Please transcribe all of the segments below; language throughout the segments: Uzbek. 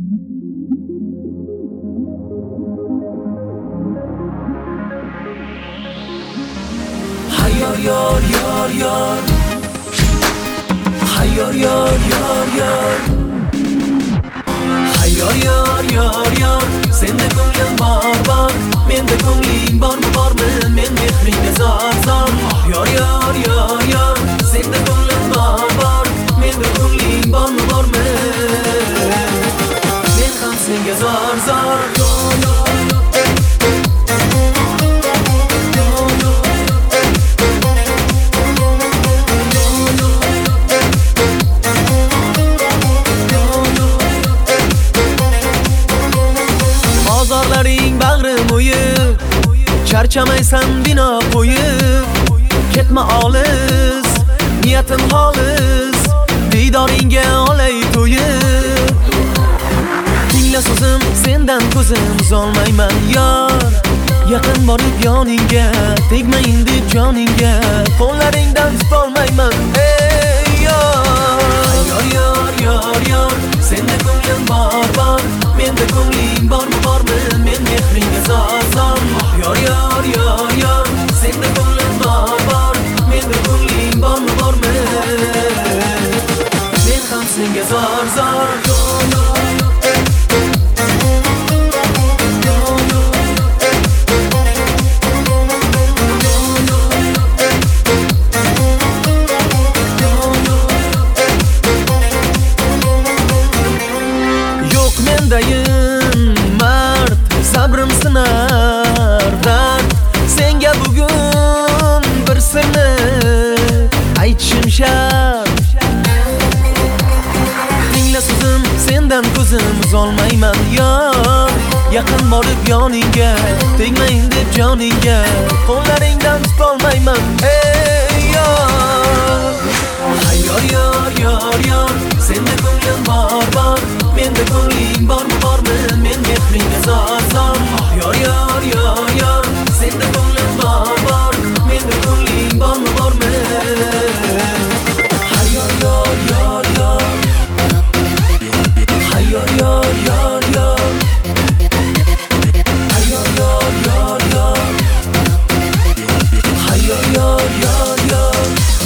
Hayyor yor yor yor, hayyor yor yor yor, hayyor yor yor yor. Sende ko'nglim bor, menda ko'ngling bormi, men mehringga zor. Yor yor yor yor, sende ko'nglim bor, menda ko'ngling bormi, men ham senga zor. Bozorlaring bag'rim o'yib, charchamaysan bino qo'yib. Ketma olis, niyatim xolis, diydoringga olay to'yib. Tingla so'zim, sendan ko'zim uzolmayman yor. Yaqin borib yoningga, tegmayin deb joningga, qo'llaringdan tutolmayman ey yor. Yor yor yor, senda ko'nglim bor, menda ko'ngling bormi, men mehringga zor. Yor yor yor yor, senda ko'nglim bor, menda ko'ngling bormi, men ham senga zor. Mendayin mard, sabrim sinar dard. Senga bugun bir sirni aytishim shart. Tingla so'zim, sendan ko'zim uzolmayman yor. Yaqin borib yoningga, tegmayin deb joningga, qo'llaringdan tutolmayman ey yor. Hayyor yor yor yor, senda ko'nglim bor, menda ko'ngling bormi, men mehringga zor. Yor yor yor yor, senda ko'nglim bor, menda ko'ngling bormi. Hayyor yor yor yor, hayyor yor yor yor, hayyor yor yor yor, hayyor yor yor yor,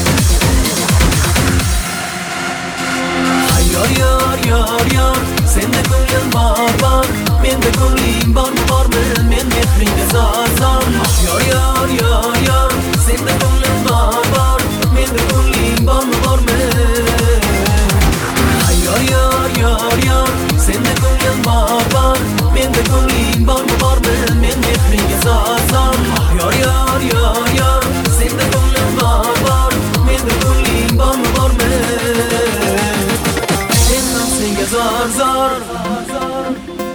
hayyor yor yor yor. Senda ko'nglim bor, menda ko'ngling bormi, men mehringga zor. Yor yor yor yor, senda ko'nglim bor, menda ko'ngling bormi. Hayyor yor yor yor, senda ko'nglim bor, menda ko'ngling bormi, men mehringga zor. Yor yor yor yor, senda ko'nglim bor, menda ko'ngling bormi, men ham senga zor.